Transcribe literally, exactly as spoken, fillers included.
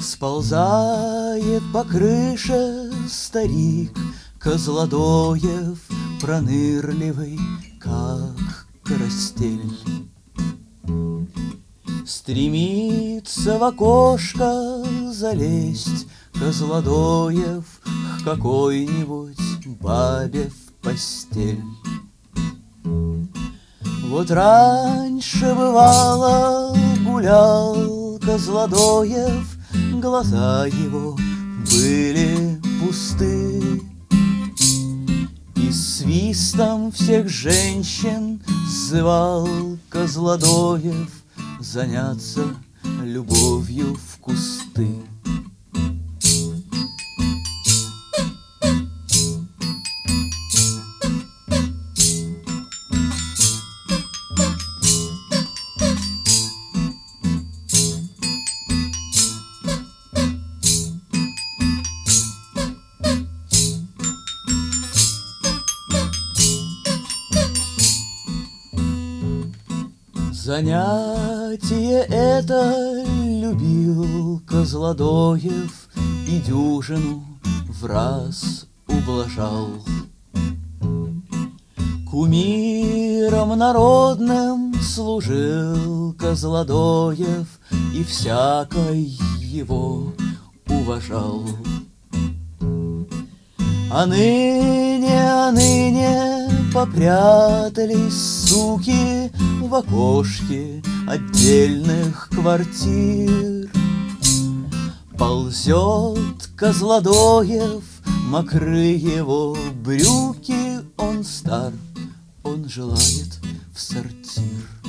Сползает по крыше старик Козлодоев, пронырливый, как карастель. Стремится в окошко залезть Козлодоев к какой-нибудь бабе в постель. Вот раньше, бывало, гулял Козлодоев, глаза его были пусты, и свистом всех женщин звал Козлодоев заняться любовью в кусты. Занятие это любил Козлодоев и дюжину в раз ублажал. Кумиром народным служил Козлодоев и всякой его уважал. А ныне, а ныне попрятались суки в окошке отдельных квартир. Ползет Козлодоев, мокры его брюки, он стар, он желает в сортир.